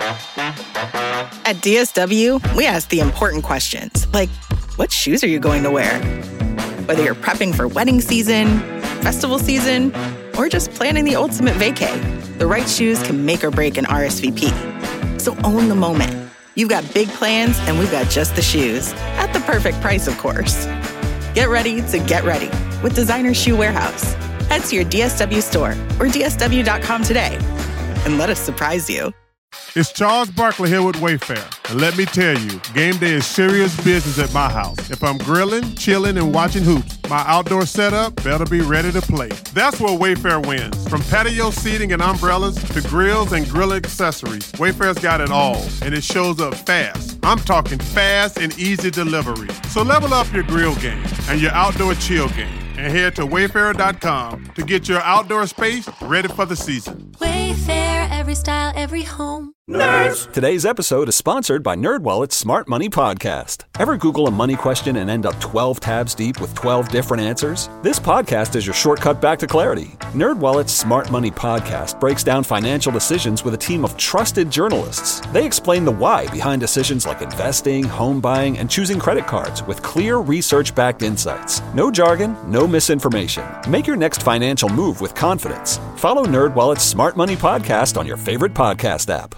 At DSW, we ask the important questions, like, what shoes are you going to wear? Whether you're prepping for wedding season, festival season, or just planning the ultimate vacay, the right shoes can make or break an RSVP. So own the moment. You've got big plans, and we've got just the shoes. At the perfect price, of course. Get ready to get ready with Designer Shoe Warehouse. Head to your DSW store or DSW.com today and let us surprise you. It's Charles Barkley here with Wayfair. And let me tell you, game day is serious business at my house. If I'm grilling, chilling, and watching hoops, my outdoor setup better be ready to play. That's where Wayfair wins. From patio seating and umbrellas to grills and grill accessories, Wayfair's got it all, and it shows up fast. I'm talking fast and easy delivery. So level up your grill game and your outdoor chill game, and head to Wayfair.com to get your outdoor space ready for the season. Wayfair, every style, every home. Nerds! Today's episode is sponsored by NerdWallet's Smart Money Podcast. Ever Google a money question and end up 12 tabs deep with 12 different answers? This podcast is your shortcut back to clarity. NerdWallet's Smart Money Podcast breaks down financial decisions with a team of trusted journalists. They explain the why behind decisions like investing, home buying, and choosing credit cards with clear research-backed insights. No jargon, no misinformation. Make your next financial move with confidence. Follow NerdWallet's Smart Money Podcast on your favorite podcast app.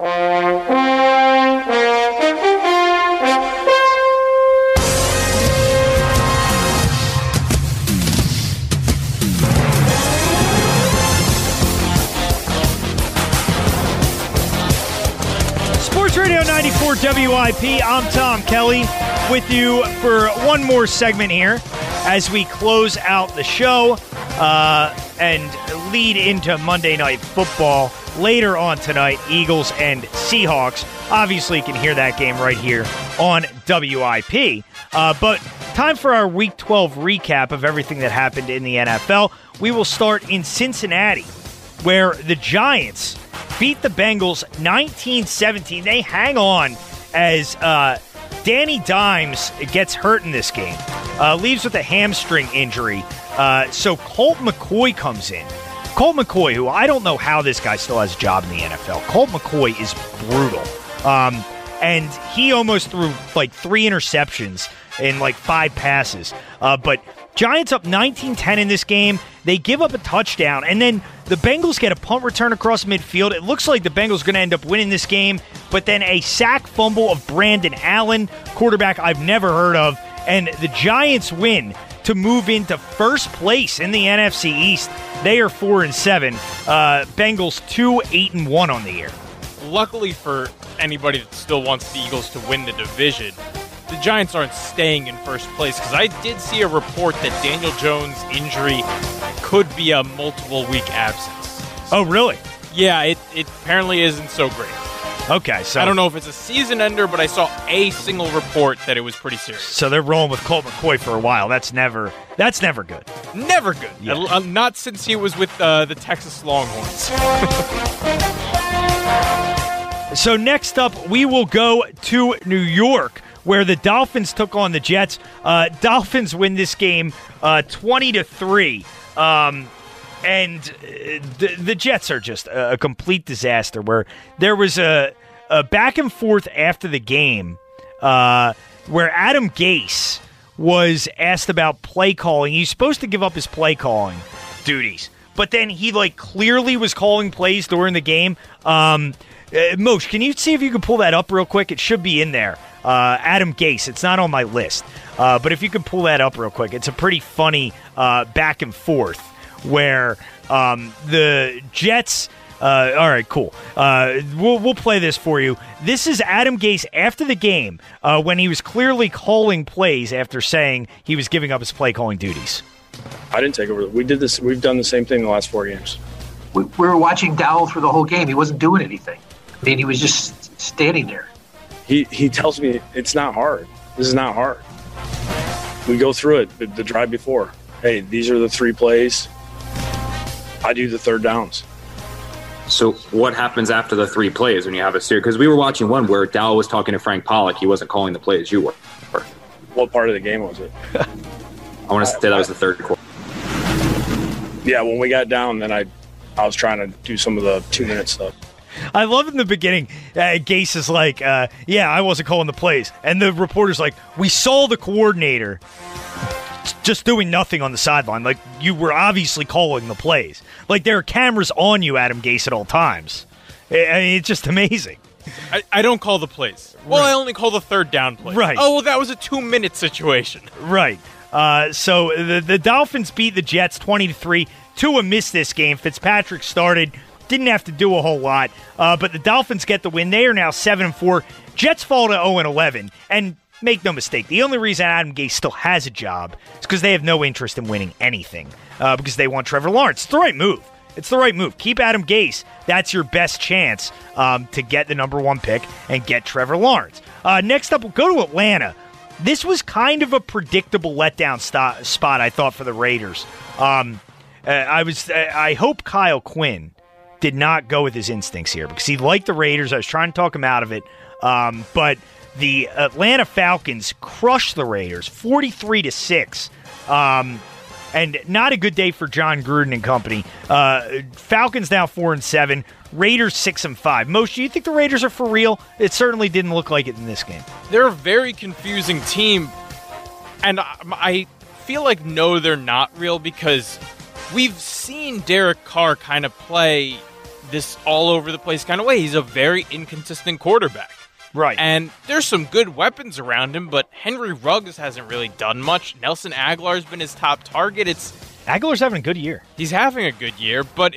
Sports Radio 94 WIP. I'm Tom Kelly with you for one more segment here as we close out the show and lead into Monday Night Football. Later on tonight, Eagles and Seahawks. Obviously, you can hear that game right here on WIP. But time for our Week 12 recap of everything that happened in the NFL. We will start in Cincinnati, where the Giants beat the Bengals 19-17. They hang on as Danny Dimes gets hurt in this game. Leaves with a hamstring injury. So Colt McCoy comes in. Colt McCoy, who I don't know how this guy still has a job in the NFL. Colt McCoy is brutal. And he almost threw like 3 interceptions in like 5 passes. But Giants up 19-10 in this game. They give up a touchdown. And then the Bengals get a punt return across midfield. It looks like the Bengals are going to end up winning this game. But then a sack fumble of Brandon Allen, quarterback I've never heard of. And the Giants win to move into first place in the NFC East. They are 4-7. Bengals 2-8-1 on the year. Luckily for anybody that still wants the Eagles to win the division, the Giants aren't staying in first place, because I did see a report that Daniel Jones' injury could be a multiple-week absence. Oh, really? Yeah, it apparently isn't so great. Okay, so I don't know if it's a season ender, but I saw a single report that it was pretty serious. So they're rolling with Colt McCoy for a while. That's never good. Never good. Yeah. Not since he was with the Texas Longhorns. So next up, we will go to New York, where the Dolphins took on the Jets. Dolphins win this game 20-3. And the Jets are just a complete disaster, where there was a back and forth after the game where Adam Gase was asked about play calling. He's supposed to give up his play calling duties, but then he clearly was calling plays during the game. Moshe, can you see if you can pull that up real quick? It should be in there. Adam Gase. It's not on my list, but if you can pull that up real quick, it's a pretty funny back and forth where the Jets. All right, cool. We'll play this for you. This is Adam Gase after the game when he was clearly calling plays after saying he was giving up his play calling duties. I didn't take over. We did this. We've done the same thing the last 4 games. We were watching Dowell through the whole game. He wasn't doing anything. I mean, he was just standing there. He tells me it's not hard. This is not hard. We go through it the drive before. Hey, these are the 3 plays. I do the third downs. So what happens after the 3 plays when you have a series? Because we were watching one where Dowell was talking to Frank Pollock. He wasn't calling the plays. You were. What part of the game was it? I want to say that was the third quarter. Yeah, when we got down, then I was trying to do some of the 2-minute stuff. I love in the beginning, Gase is like, yeah, I wasn't calling the plays. And the reporter's like, we saw the coordinator just doing nothing on the sideline. Like, you were obviously calling the plays. Like, there are cameras on you, Adam Gase, at all times. I mean, it's just amazing. I don't call the plays. Well, I only call the third down play. Right. Oh, well, that was a 2-minute situation. Right. So the Dolphins beat the Jets 20-3. Tua missed this game. Fitzpatrick started. Didn't have to do a whole lot. But the Dolphins get the win. They are now 7-4. Jets fall to 0-11. And make no mistake, the only reason Adam Gase still has a job is because they have no interest in winning anything. Because they want Trevor Lawrence. It's the right move. It's the right move. Keep Adam Gase. That's your best chance to get the number 1 pick and get Trevor Lawrence. Next up, we'll go to Atlanta. This was kind of a predictable letdown spot, I thought, for the Raiders. I hope Kyle Quinn did not go with his instincts here because he liked the Raiders. I was trying to talk him out of it. But the Atlanta Falcons crushed the Raiders 43-6. And not a good day for John Gruden and company. Falcons now 4-7. Raiders 6-5. Moshe, do you think the Raiders are for real? It certainly didn't look like it in this game. They're a very confusing team, and I feel like no, they're not real because we've seen Derek Carr kind of play this all over the place kind of way. He's a very inconsistent quarterback. Right. And there's some good weapons around him, but Henry Ruggs hasn't really done much. Nelson Aguilar's been his top target. Aguilar's having a good year. He's having a good year, but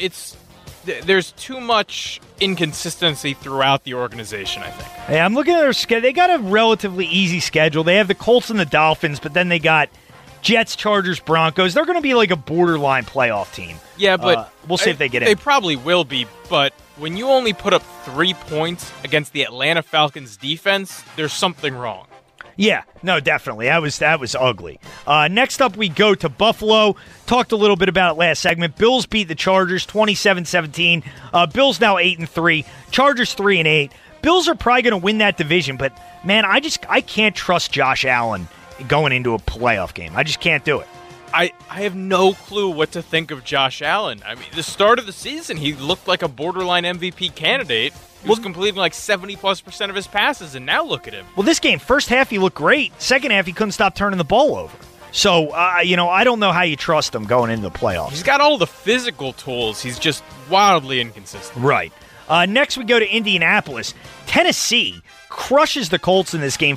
there's too much inconsistency throughout the organization, I think. Hey, I'm looking at their schedule. They got a relatively easy schedule. They have the Colts and the Dolphins, but then they got Jets, Chargers, Broncos. They're going to be like a borderline playoff team. Yeah, but we'll see if they get in. They probably will be, but when you only put up 3 points against the Atlanta Falcons defense, there's something wrong. Yeah, no, definitely. That was ugly. Next up, we go to Buffalo. Talked a little bit about it last segment. Bills beat the Chargers 27-17. Bills now 8-3. Chargers 3-8. Bills are probably going to win that division, but man, I can't trust Josh Allen going into a playoff game. I just can't do it. I have no clue what to think of Josh Allen. I mean, the start of the season, he looked like a borderline MVP candidate. He was completing like 70+% of his passes, and now look at him. Well, this game, first half, he looked great. Second half, he couldn't stop turning the ball over. So, I don't know how you trust him going into the playoffs. He's got all the physical tools. He's just wildly inconsistent. Right. Next, we go to Indianapolis. Tennessee crushes the Colts in this game,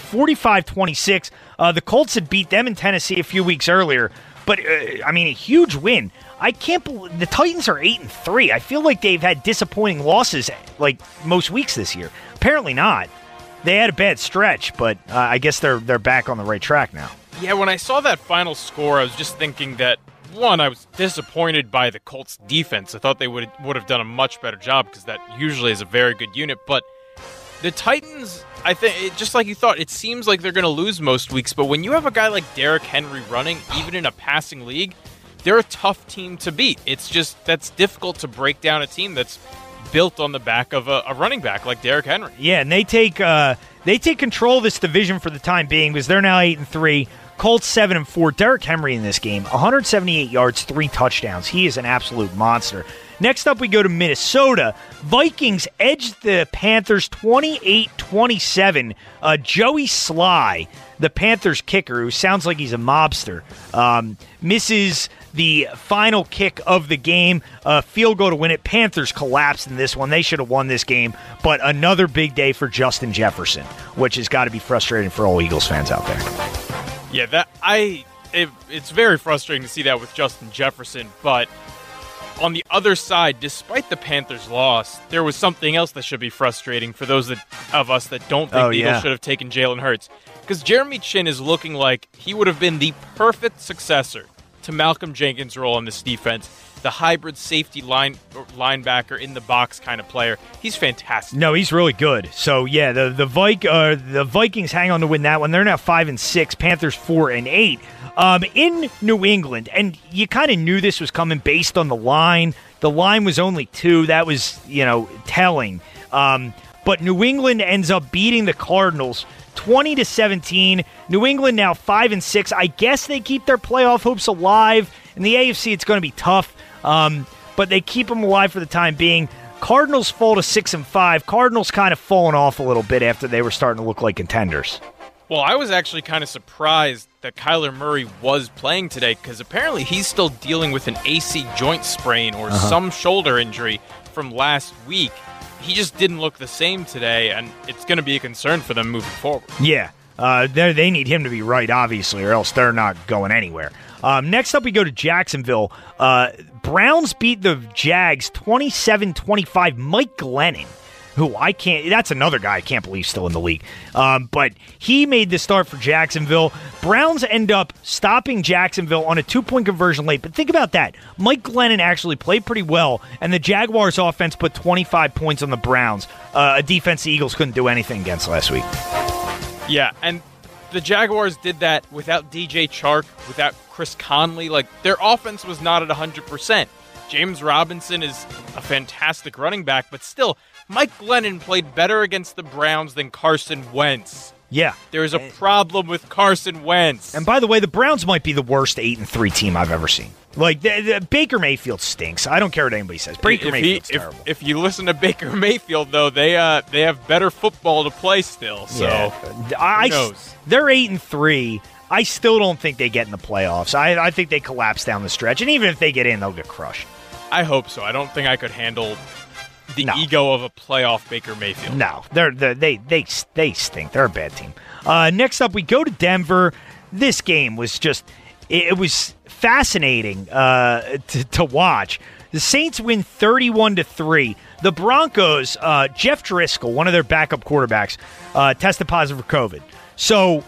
45-26. The Colts had beat them in Tennessee a few weeks earlier. But, a huge win. I can't believe the Titans are 8-3. I feel like they've had disappointing losses like most weeks this year. Apparently not. They had a bad stretch, but I guess they're back on the right track now. Yeah, when I saw that final score, I was just thinking that, one, I was disappointed by the Colts defense. I thought they would have done a much better job because that usually is a very good unit. But the Titans, I think, just like you thought, it seems like they're going to lose most weeks. But when you have a guy like Derrick Henry running, even in a passing league, they're a tough team to beat. It's just that's difficult to break down a team that's built on the back of a running back like Derrick Henry. Yeah, and they take control of this division for the time being because they're now 8-3. Colts 7-4. Derrick Henry in this game, 178 yards, 3 touchdowns. He is an absolute monster. Next up, we go to Minnesota. Vikings edged the Panthers 28-27. Joey Sly, the Panthers kicker, who sounds like he's a mobster, misses the final kick of the game. Field goal to win it. Panthers collapsed in this one. They should have won this game. But another big day for Justin Jefferson, which has got to be frustrating for all Eagles fans out there. Yeah, it's very frustrating to see that with Justin Jefferson, but on the other side, despite the Panthers' loss, there was something else that should be frustrating for those of us that don't think the Eagles should have taken Jalen Hurts. Because Jeremy Chin is looking like he would have been the perfect successor to Malcolm Jenkins' role on this defense. The hybrid safety linebacker in the box kind of player. He's fantastic. No, he's really good. So yeah, the Vikings hang on to win that one. They're now 5-6. Panthers 4-8. In New England, and you kind of knew this was coming based on the line. The line was only 2. That was telling. But New England ends up beating the Cardinals 20-17. New England now 5-6. I guess they keep their playoff hopes alive. In the AFC, it's going to be tough. But they keep them alive for the time being. Cardinals fall to 6-5. Cardinals kind of falling off a little bit after they were starting to look like contenders. Well, I was actually kind of surprised that Kyler Murray was playing today because apparently he's still dealing with an AC joint sprain or some shoulder injury from last week. He just didn't look the same today, and it's going to be a concern for them moving forward. Yeah, they need him to be right, obviously, or else they're not going anywhere. Next up, we go to Jacksonville. Browns beat the Jags 27-25. Mike Glennon, who that's another guy I can't believe still in the league. But he made the start for Jacksonville. Browns end up stopping Jacksonville on a 2-point conversion late. But think about that. Mike Glennon actually played pretty well, and the Jaguars offense put 25 points on the Browns, a defense the Eagles couldn't do anything against last week. Yeah, and the Jaguars did that without DJ Chark, without Chris Conley. Like, their offense was not at 100%. James Robinson is a fantastic running back, but still, Mike Glennon played better against the Browns than Carson Wentz. Yeah. There is a problem with Carson Wentz. And by the way, the Browns might be the worst 8-3 team I've ever seen. Like, the Baker Mayfield stinks. I don't care what anybody says. Baker Mayfield's terrible. If you listen to Baker Mayfield, though, they have better football to play still. So who knows? They're 8-3. I still don't think they get in the playoffs. I think they collapse down the stretch. And even if they get in, they'll get crushed. I hope so. I don't think I could handle the ego of a playoff Baker Mayfield. No, they stink. They're a bad team. Next up, we go to Denver. This game was just it was fascinating to watch. The Saints win 31-3. The Broncos, Jeff Driscoll, one of their backup quarterbacks, tested positive for COVID. So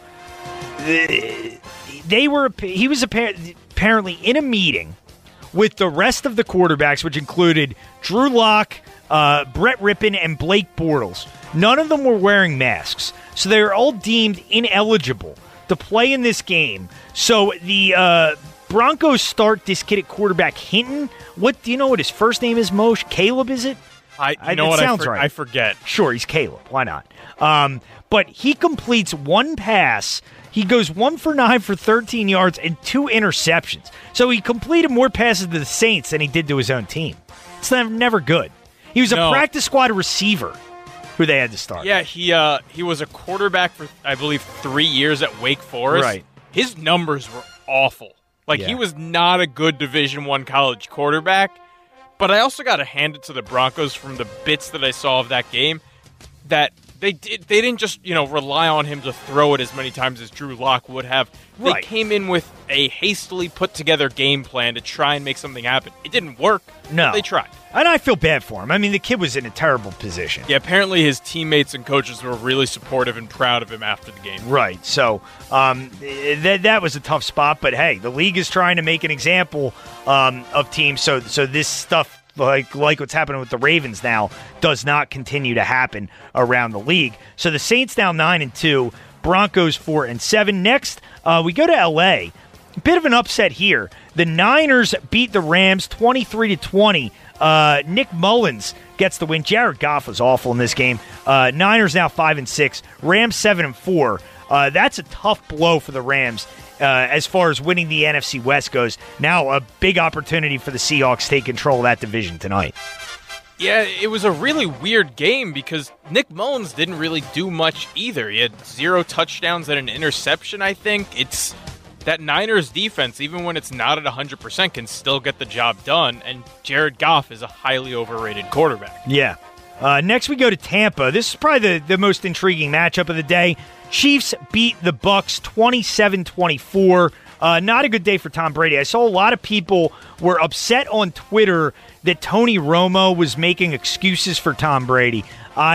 he was apparently in a meeting with the rest of the quarterbacks, which included Drew Lock, Brett Rippon, and Blake Bortles. None of them were wearing masks, so they were all deemed ineligible to play in this game. So the Broncos start this kid at quarterback, Hinton. What do you know what his first name is, Moshe? Caleb, is it? I forget. Sure, he's Caleb. Why not? But he completes one pass. He goes 1 for 9 for 13 yards and 2 interceptions. So he completed more passes to the Saints than he did to his own team. It's never good. He was a practice squad receiver who they had to start. Yeah, he was a quarterback for, I believe, 3 years at Wake Forest. Right. His numbers were awful. He was not a good Division I college quarterback. But I also got to hand it to the Broncos from the bits that I saw of that game that they didn't just rely on him to throw it as many times as Drew Lock would have. They came in with a hastily put together game plan to try and make something happen. It didn't work. No, they tried. And I feel bad for him. I mean, the kid was in a terrible position. Yeah, apparently his teammates and coaches were really supportive and proud of him after the game. Right. So that was a tough spot. But hey, the league is trying to make an example of teams. So this stuff, like what's happening with the Ravens now, does not continue to happen around the league. So the Saints now 9-2, Broncos 4-7. Next, we go to L.A. A bit of an upset here. The Niners beat the Rams 23-20. Nick Mullins gets the win. Jared Goff was awful in this game. Niners now 5-6. Rams 7-4. That's a tough blow for the Rams as far as winning the NFC West goes. Now a big opportunity for the Seahawks to take control of that division tonight. Yeah, it was a really weird game because Nick Mullins didn't really do much either. He had 0 touchdowns and an interception, I think. It's that Niners defense, even when it's not at 100%, can still get the job done, and Jared Goff is a highly overrated quarterback. Yeah. Next we go to Tampa. This is probably the most intriguing matchup of the day. Chiefs beat the Bucs 27-24. Not a good day for Tom Brady. I saw a lot of people were upset on Twitter that Tony Romo was making excuses for Tom Brady.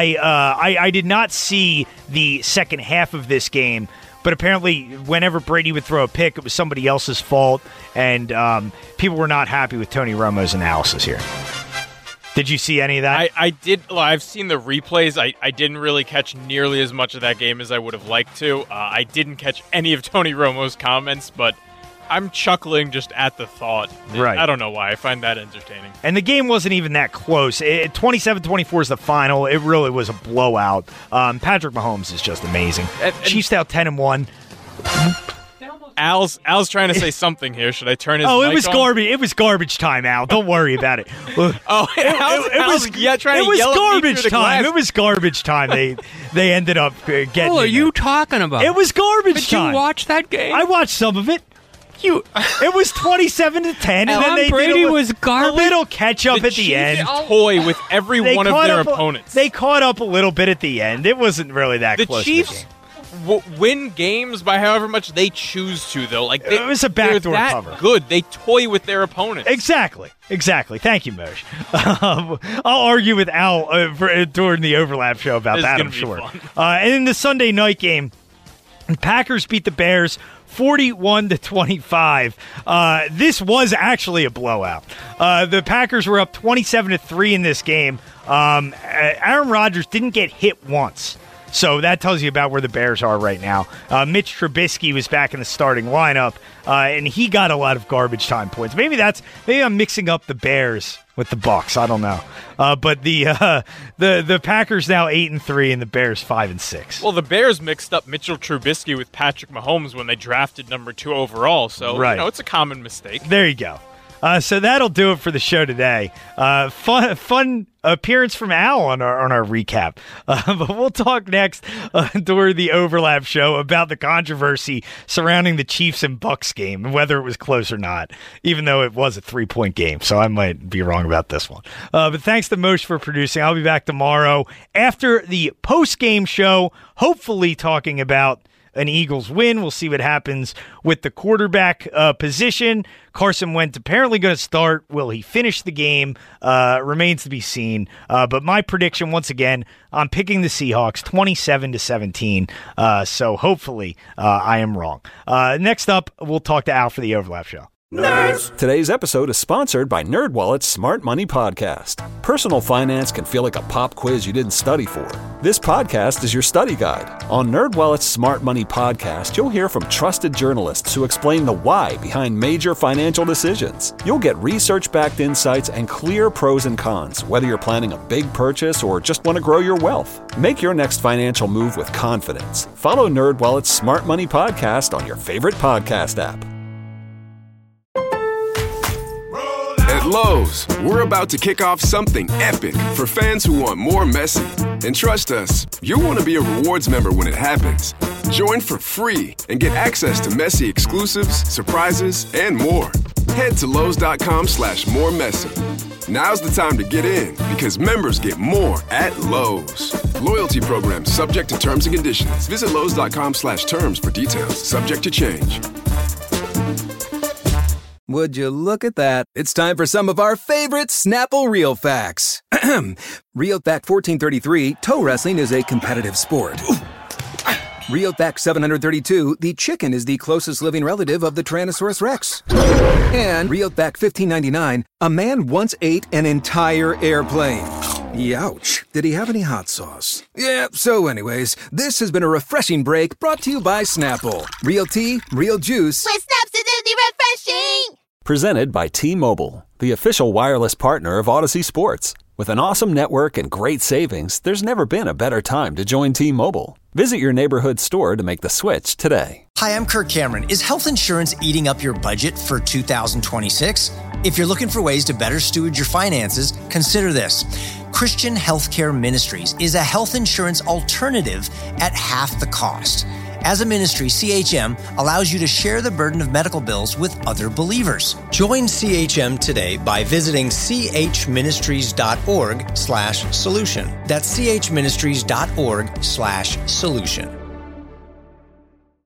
I did not see the second half of this game, but apparently whenever Brady would throw a pick, it was somebody else's fault, and people were not happy with Tony Romo's analysis here. Did you see any of that? I did. Well, I've seen the replays. I didn't really catch nearly as much of that game as I would have liked to. I didn't catch any of Tony Romo's comments, but I'm chuckling just at the thought. Right. I don't know why. I find that entertaining. And the game wasn't even that close. 27-24 is the final. It really was a blowout. Patrick Mahomes is just amazing. Chiefs out 10-1. Al's trying to say something here. Should I turn his mic it was on? garbage. It was garbage time, Al. Don't worry about it. It was garbage time. It was garbage time. They ended up getting. What are you talking about? It was garbage time. Did you watch that game? I watched some of it. It was 27-10, and then they Brady did was garbage. A little catch up at the end. Toy with every one of their opponents. They caught up a little bit at the end. It wasn't really that close. The Chiefs win games by however much they choose to, though. Like it was a backdoor that cover. Good. They toy with their opponents. Exactly. Thank you, Moshe. I'll argue with Al during the overlap show about that, I'm sure. And in the Sunday night game, the Packers beat the Bears 41-25. This was actually a blowout. The Packers were up 27-3 in this game. Aaron Rodgers didn't get hit once. So that tells you about where the Bears are right now. Mitch Trubisky was back in the starting lineup, and he got a lot of garbage time points. Maybe I'm mixing up the Bears with the Bucs. I don't know. But the Packers now 8-3, and the Bears 5-6. Well, the Bears mixed up Mitchell Trubisky with Patrick Mahomes when they drafted number 2 overall. So it's a common mistake. There you go. So that'll do it for the show today. Fun appearance from Al on our recap. But we'll talk next during the overlap show about the controversy surrounding the Chiefs and Bucs game and whether it was close or not, even though it was a 3-point game. So I might be wrong about this one. But thanks to Moshe for producing. I'll be back tomorrow after the post-game show, hopefully talking about an Eagles win. We'll see what happens with the quarterback position. Carson Wentz apparently going to start. Will he finish the game? Remains to be seen. But my prediction, once again, I'm picking the Seahawks 27-17. So hopefully I am wrong. Next up, we'll talk to Al for the overlap show. Nerds! Today's episode is sponsored by NerdWallet's Smart Money Podcast. Personal finance can feel like a pop quiz you didn't study for. This podcast is your study guide. On NerdWallet's Smart Money Podcast, you'll hear from trusted journalists who explain the why behind major financial decisions. You'll get research-backed insights and clear pros and cons, whether you're planning a big purchase or just want to grow your wealth. Make your next financial move with confidence. Follow NerdWallet's Smart Money Podcast on your favorite podcast app. At Lowe's, we're about to kick off something epic for fans who want more Messi. And trust us, you'll want to be a rewards member when it happens. Join for free and get access to Messi exclusives, surprises, and more. Head to Lowe's.com/moremessy. Now's the time to get in because members get more at Lowe's. Loyalty program subject to terms and conditions. Visit Lowe's.com/terms for details. Subject to change. Would you look at that? It's time for some of our favorite Snapple Real Facts. Real Fact 1433, toe wrestling is a competitive sport. Real Fact 732, the chicken is the closest living relative of the Tyrannosaurus Rex. And Real Fact 1599, a man once ate an entire airplane. Youch. Did he have any hot sauce? Yeah, so anyways, this has been a refreshing break brought to you by Snapple. Real tea, real juice. With Snap's acidity refreshing! Presented by T-Mobile, the official wireless partner of Odyssey Sports. With an awesome network and great savings, there's never been a better time to join T-Mobile. Visit your neighborhood store to make the switch today. Hi, I'm Kirk Cameron. Is health insurance eating up your budget for 2026? If you're looking for ways to better steward your finances, consider this. Christian Healthcare Ministries is a health insurance alternative at half the cost. As a ministry, CHM allows you to share the burden of medical bills with other believers. Join CHM today by visiting chministries.org/solution. That's chministries.org/solution.